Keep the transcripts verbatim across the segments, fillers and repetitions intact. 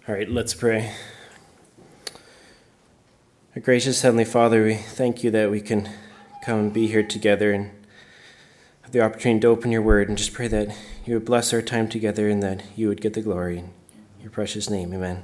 All right, let's pray. Our gracious Heavenly Father, we thank you that we can come and be here together and have the opportunity to open your word, and just pray that you would bless our time together and that you would get the glory. In your precious name, amen.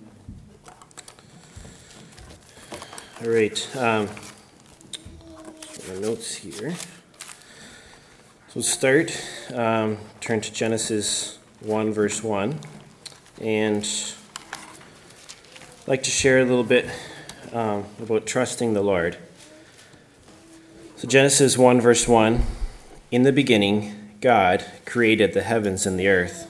All right, um, my notes here. So we'll start, um, turn to Genesis one, verse one, and I'd like to share a little bit um, about trusting the Lord. So Genesis one, verse one, in the beginning, God created the heavens and the earth.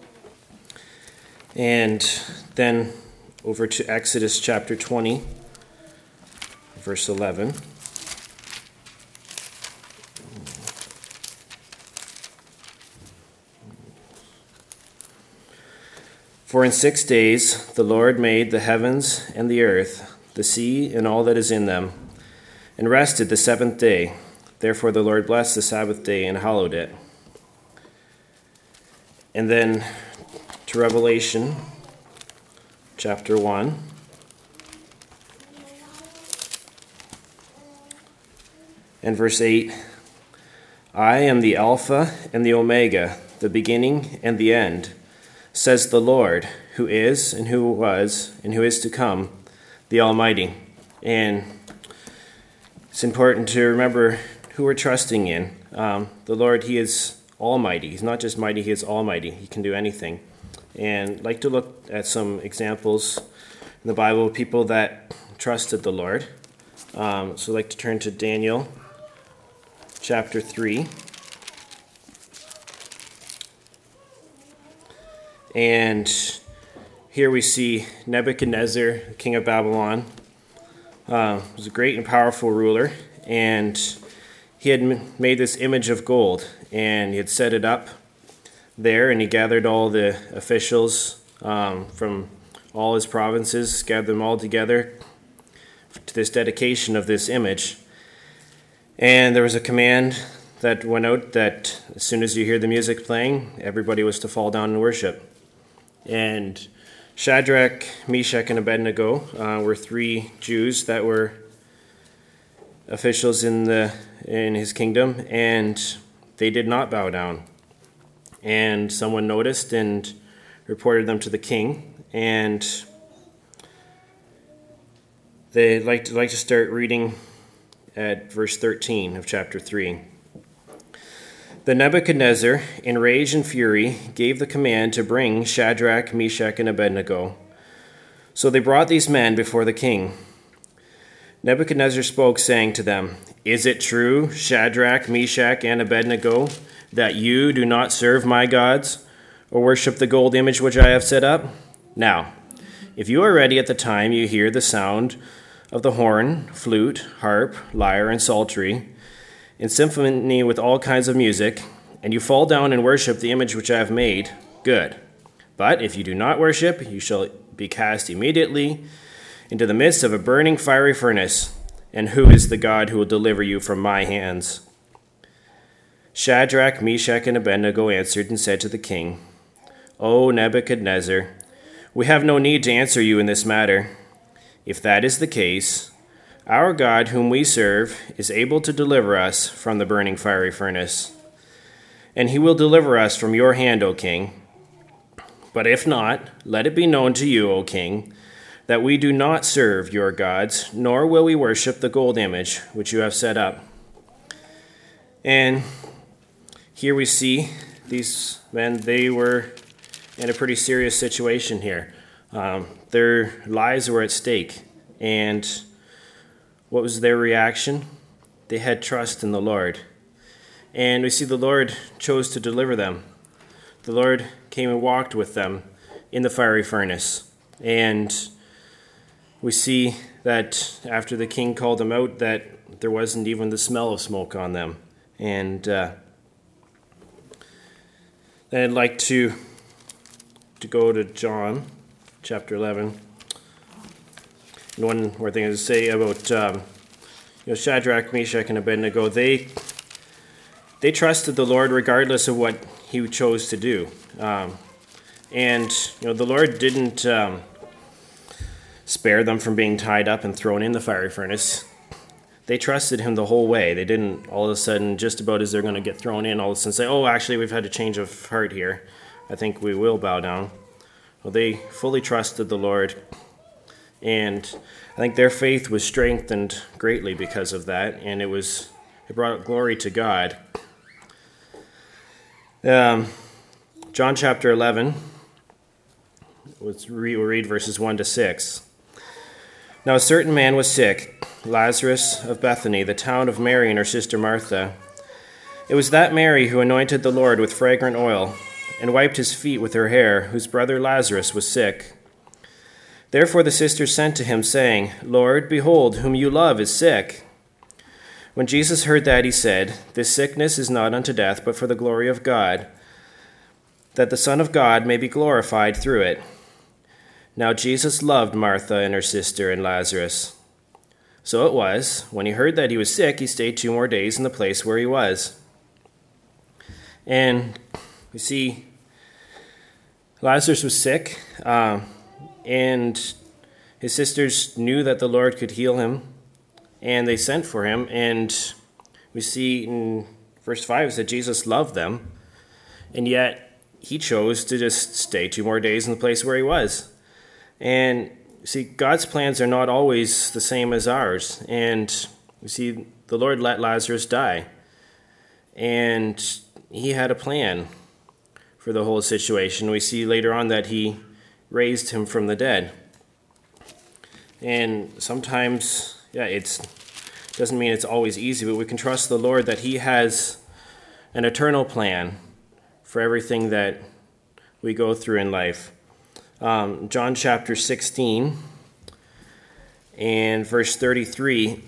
And then over to Exodus chapter twenty, verse eleven. For in six days the Lord made the heavens and the earth, the sea and all that is in them, and rested the seventh day. Therefore the Lord blessed the Sabbath day and hallowed it. And then to Revelation chapter one. And verse eight. I am the Alpha and the Omega, the beginning and the end, says the Lord, who is, and who was, and who is to come, the Almighty. And it's important to remember who we're trusting in. Um, the Lord, He is almighty. He's not just mighty, He is almighty. He can do anything. And I'd like to look at some examples in the Bible of people that trusted the Lord. Um, so I'd like to turn to Daniel chapter three. And here we see Nebuchadnezzar, king of Babylon, uh, was a great and powerful ruler, and he had made this image of gold, and he had set it up there, and he gathered all the officials um, from all his provinces, gathered them all together to this dedication of this image. And there was a command that went out that as soon as you hear the music playing, everybody was to fall down and worship. And Shadrach, Meshach, and Abednego uh, were three Jews that were officials in the in his kingdom, and they did not bow down. And someone noticed and reported them to the king, and they'd like to, like to start reading at verse thirteen of chapter three. Then Nebuchadnezzar, in rage and fury, gave the command to bring Shadrach, Meshach, and Abednego. So they brought these men before the king. Nebuchadnezzar spoke, saying to them, Is it true, Shadrach, Meshach, and Abednego, that you do not serve my gods, or worship the gold image which I have set up? Now, if you are ready at the time you hear the sound of the horn, flute, harp, lyre, and psaltery, in symphony with all kinds of music, and you fall down and worship the image which I have made, good. But if you do not worship, you shall be cast immediately into the midst of a burning fiery furnace. And who is the God who will deliver you from my hands? Shadrach, Meshach, and Abednego answered and said to the king, O Nebuchadnezzar, we have no need to answer you in this matter. If that is the case, our God, whom we serve, is able to deliver us from the burning fiery furnace, and he will deliver us from your hand, O king. But if not, let it be known to you, O king, that we do not serve your gods, nor will we worship the gold image which you have set up. And here we see these men, they were in a pretty serious situation here. Um, their lives were at stake, and what was their reaction? They had trust in the Lord. And we see the Lord chose to deliver them. The Lord came and walked with them in the fiery furnace. And we see that after the king called them out, that there wasn't even the smell of smoke on them. And uh, then I'd like to, to go to John chapter eleven. And one more thing to say about um, you know, Shadrach, Meshach, and Abednego, they they trusted the Lord regardless of what he chose to do. Um, And, you know, the Lord didn't um, spare them from being tied up and thrown in the fiery furnace. They trusted him the whole way. They didn't all of a sudden, just about as they're going to get thrown in, all of a sudden say, oh, actually, we've had a change of heart here. I think we will bow down. Well, they fully trusted the Lord. And I think their faith was strengthened greatly because of that. And it was it brought glory to God. Um, John chapter eleven. Let's read, we'll read verses one to six. Now a certain man was sick, Lazarus of Bethany, the town of Mary and her sister Martha. It was that Mary who anointed the Lord with fragrant oil and wiped his feet with her hair, whose brother Lazarus was sick. Therefore the sisters sent to him, saying, Lord, behold, whom you love is sick. When Jesus heard that, he said, This sickness is not unto death, but for the glory of God, that the Son of God may be glorified through it. Now Jesus loved Martha and her sister and Lazarus. So it was, when he heard that he was sick, he stayed two more days in the place where he was. And we see Lazarus was sick, uh, and his sisters knew that the Lord could heal him, and they sent for him. And we see in verse five that Jesus loved them, and yet he chose to just stay two more days in the place where he was. And see, God's plans are not always the same as ours. And we see the Lord let Lazarus die. And he had a plan for the whole situation. We see later on that he raised him from the dead. And sometimes, yeah, it's doesn't mean it's always easy, but we can trust the Lord that he has an eternal plan for everything that we go through in life. Um, John chapter sixteen and verse thirty-three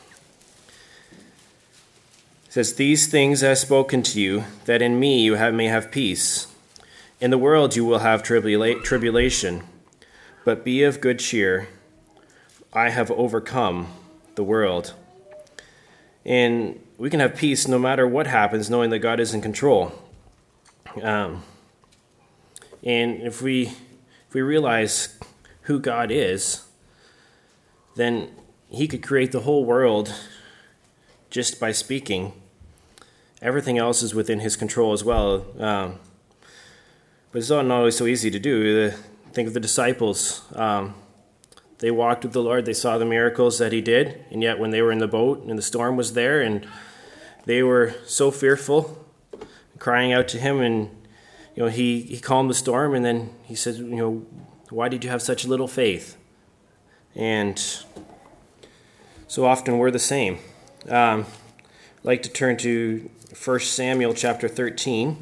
says, These things I have spoken to you, that in me you have, may have peace. In the world you will have tribula- tribulation, but be of good cheer. I have overcome the world. And we can have peace no matter what happens, knowing that God is in control. Um, and if we if we realize who God is, then he could create the whole world just by speaking. Everything else is within his control as well. Um, but it's not always so easy to do. The, think of the disciples. Um, they walked with the Lord. They saw the miracles that he did. And yet when they were in the boat and the storm was there and they were so fearful, crying out to him, and you know, he, he calmed the storm, and then he said, you know, why did you have such little faith? And so often we're the same. Um, I'd like to turn to First Samuel chapter thirteen.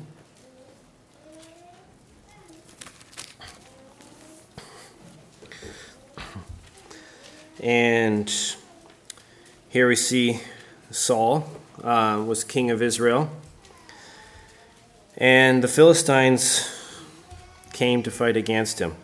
And here we see Saul uh, was king of Israel. And the Philistines came to fight against him.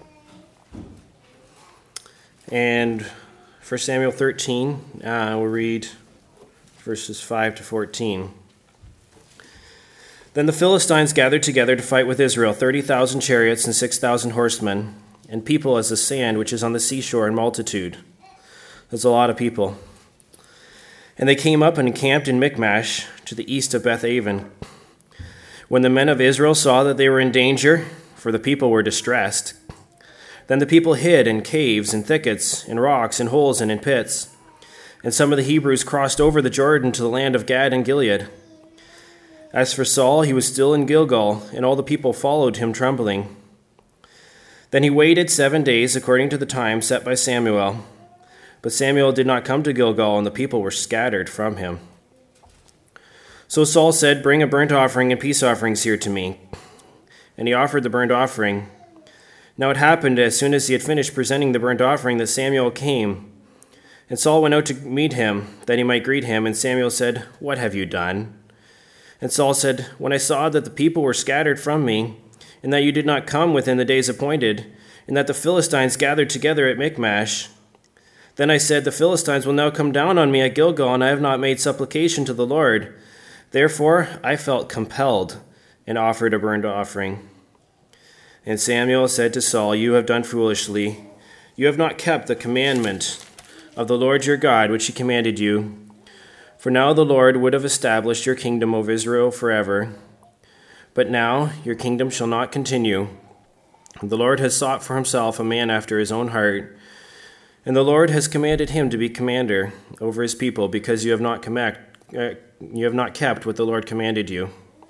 And First Samuel thirteen, uh, we'll read verses five to fourteen. Then the Philistines gathered together to fight with Israel, thirty thousand chariots and six thousand horsemen, and people as the sand which is on the seashore in multitude. There's a lot of people. And they came up and encamped in Michmash to the east of Beth-aven. When the men of Israel saw that they were in danger, for the people were distressed, then the people hid in caves and thickets, in rocks and holes and in pits. And some of the Hebrews crossed over the Jordan to the land of Gad and Gilead. As for Saul, he was still in Gilgal, and all the people followed him trembling. Then he waited seven days according to the time set by Samuel. But Samuel did not come to Gilgal, and the people were scattered from him. So Saul said, Bring a burnt offering and peace offerings here to me. And he offered the burnt offering. Now it happened, as soon as he had finished presenting the burnt offering, that Samuel came. And Saul went out to meet him, that he might greet him. And Samuel said, What have you done? And Saul said, When I saw that the people were scattered from me, and that you did not come within the days appointed, and that the Philistines gathered together at Michmash, then I said, The Philistines will now come down on me at Gilgal, and I have not made supplication to the Lord. Therefore I felt compelled and offered a burnt offering. And Samuel said to Saul, "You have done foolishly. You have not kept the commandment of the Lord your God, which he commanded you. For now the Lord would have established your kingdom over Israel forever. But now your kingdom shall not continue. The Lord has sought for himself a man after his own heart, and the Lord has commanded him to be commander over his people, because you have not command, uh, you have not kept what the Lord commanded you."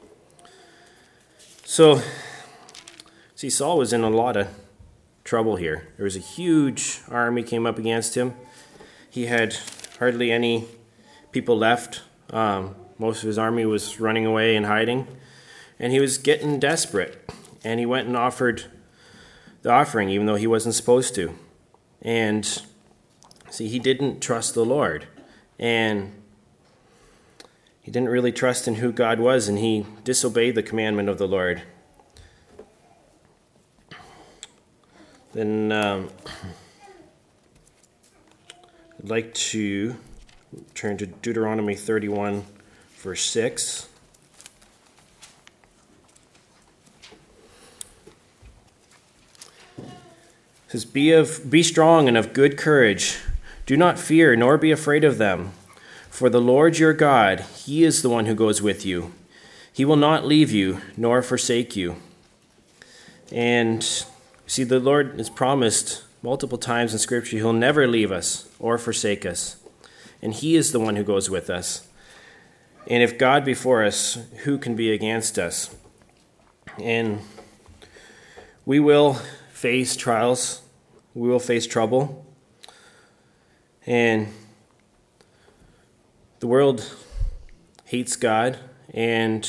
So, see, Saul was in a lot of trouble here. There was a huge army came up against him. He had hardly any people left. Um, most of his army was running away and hiding. And he was getting desperate. And he went and offered the offering, even though he wasn't supposed to. And see, he didn't trust the Lord. And he didn't really trust in who God was, and he disobeyed the commandment of the Lord. Then um, I'd like to turn to Deuteronomy thirty-one, verse six. It says, be, of, be strong and of good courage. Do not fear, nor be afraid of them. For the Lord your God, he is the one who goes with you. He will not leave you, nor forsake you. And see, the Lord has promised multiple times in Scripture he'll never leave us or forsake us. And he is the one who goes with us. And if God be for us, who can be against us? And we will face trials. We will face trouble. And the world hates God, and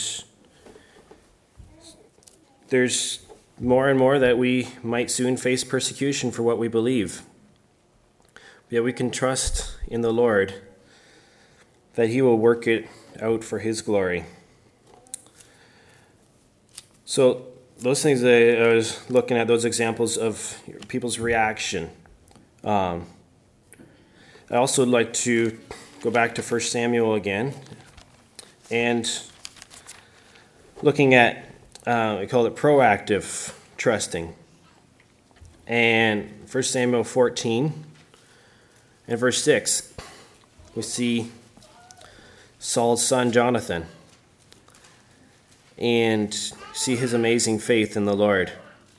there's more and more that we might soon face persecution for what we believe. Yet we can trust in the Lord that he will work it out for his glory. So those things, I was looking at those examples of people's reaction. Um, I also would like to go back to First Samuel again, and looking at, uh, we call it proactive trusting. And First Samuel fourteen and verse six, we see Saul's son Jonathan, and see his amazing faith in the Lord.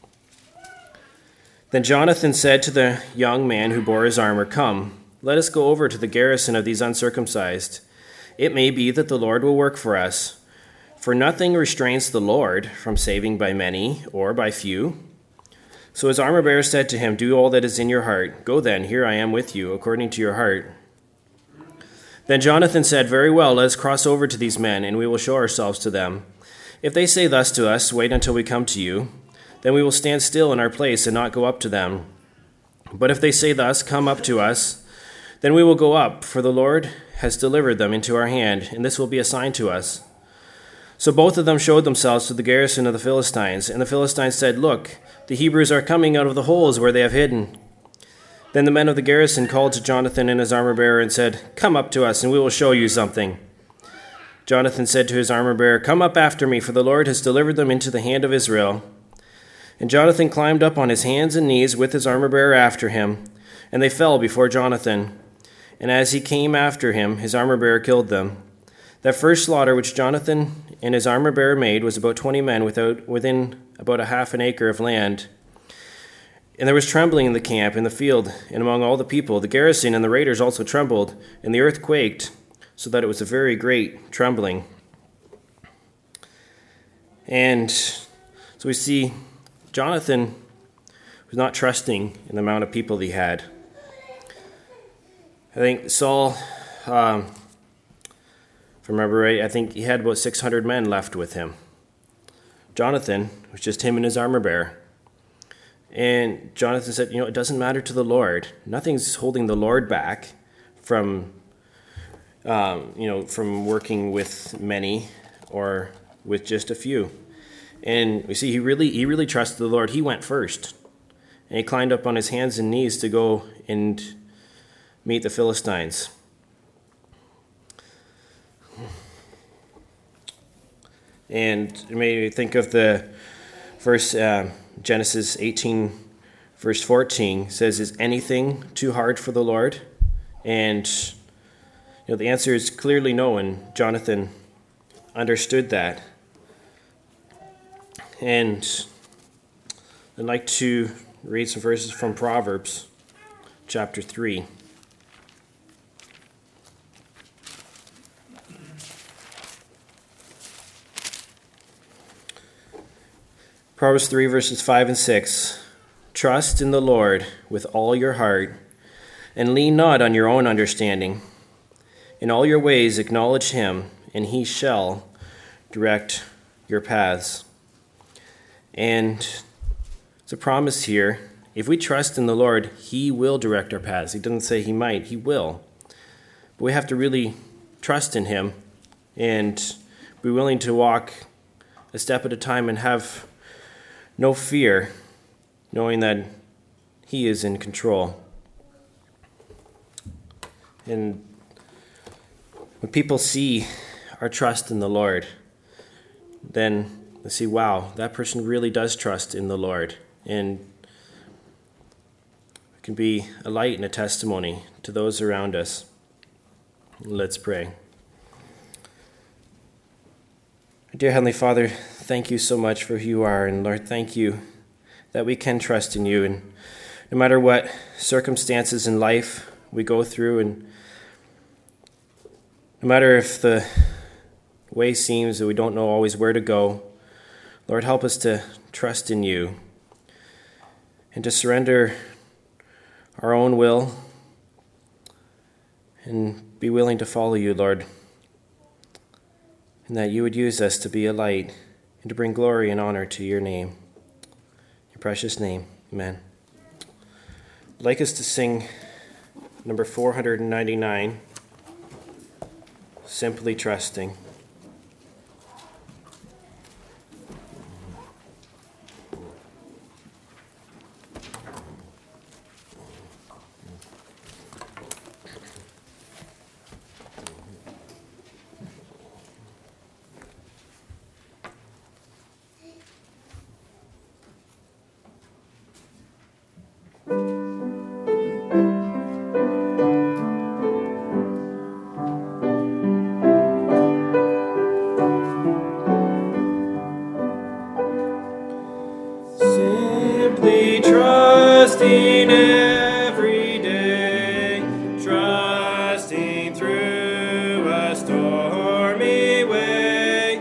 Then Jonathan said to the young man who bore his armor, "Come, let us go over to the garrison of these uncircumcised. It may be that the Lord will work for us. For nothing restrains the Lord from saving by many or by few." So his armor-bearer said to him, "Do all that is in your heart. Go then, here I am with you, according to your heart." Then Jonathan said, "Very well, let us cross over to these men, and we will show ourselves to them. If they say thus to us, 'Wait until we come to you,' then we will stand still in our place and not go up to them. But if they say thus, 'Come up to us,' then we will go up, for the Lord has delivered them into our hand, and this will be a sign to us." So both of them showed themselves to the garrison of the Philistines, and the Philistines said, "Look, the Hebrews are coming out of the holes where they have hidden." Then the men of the garrison called to Jonathan and his armor-bearer and said, "Come up to us, and we will show you something." Jonathan said to his armor-bearer, "Come up after me, for the Lord has delivered them into the hand of Israel." And Jonathan climbed up on his hands and knees with his armor-bearer after him, and they fell before Jonathan. And as he came after him, his armor-bearer killed them. That first slaughter which Jonathan and his armor-bearer made was about twenty men without, within about a half an acre of land. And there was trembling in the camp, in the field, and among all the people. The garrison and the raiders also trembled, and the earth quaked, so that it was a very great trembling. And so we see Jonathan was not trusting in the amount of people he had. I think Saul, um, if I remember right, I think he had about six hundred men left with him. Jonathan was just him and his armor-bearer. And Jonathan said, you know, it doesn't matter to the Lord. Nothing's holding the Lord back from, um, you know, from working with many or with just a few. And we see he really, he really trusted the Lord. He went first, and he climbed up on his hands and knees to go and meet the Philistines. And it made me think of the verse, uh, Genesis eighteen, verse fourteen says, "Is anything too hard for the Lord?" And you know, the answer is clearly no, and Jonathan understood that. And I'd like to read some verses from Proverbs chapter three. Proverbs three, verses five and six. "Trust in the Lord with all your heart, and lean not on your own understanding. In all your ways acknowledge him, and he shall direct your paths." And it's a promise here. If we trust in the Lord, he will direct our paths. He doesn't say he might, he will. But we have to really trust in him and be willing to walk a step at a time and have no fear, knowing that he is in control. And when people see our trust in the Lord, then they see, wow, that person really does trust in the Lord. And it can be a light and a testimony to those around us. Let's pray. Dear Heavenly Father, thank you so much for who you are. And Lord, thank you that we can trust in you. And no matter what circumstances in life we go through, and no matter if the way seems that we don't know always where to go, Lord, help us to trust in you and to surrender our own will and be willing to follow you, Lord, and that you would use us to be a light and to bring glory and honor to your name. Your precious name, amen. I'd like us to sing number four hundred ninety-nine, Simply Trusting. Simply trusting every day, trusting through a stormy way,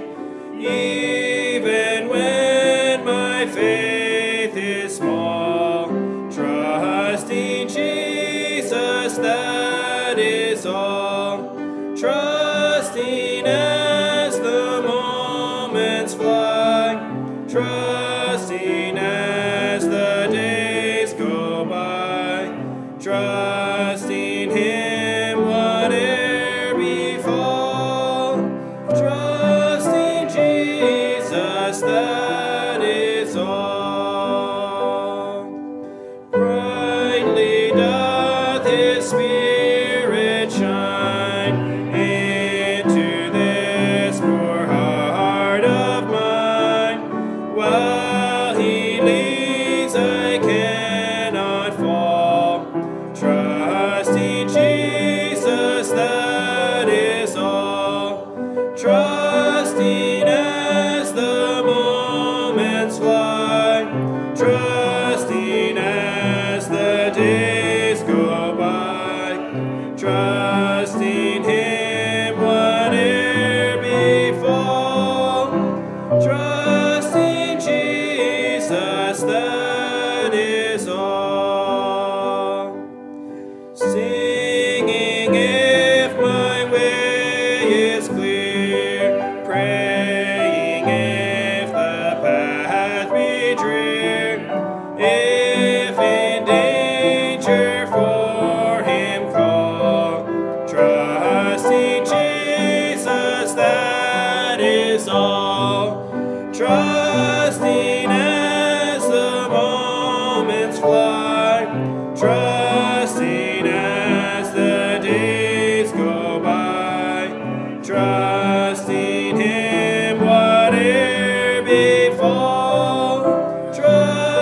even when my faith is small, trusting Jesus, that is all, trusting as the moments fly, trusting as the days go by, trusting him whate'er befall, trusting Jesus, that is all. Brightly doth his Spirit shine into this poor heart of mine. While he leads, I cannot fall, trusting Jesus, that is all, trusting as the moments fly, trusting as the days go by, trusting him whate'er befall, trusting Jesus, that is all. Singing if my way is clear, praying if the path be drear, if in danger for him call, trusting Jesus, that is all, trusting as the moments fly, trusting as the days go by, trusting him whate'er befall, trusting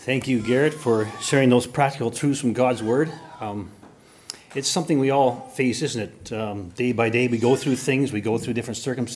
Thank you, Garrett, for sharing those practical truths from God's Word. Um, it's something we all face, isn't it? Um, day by day, we go through things, we go through different circumstances.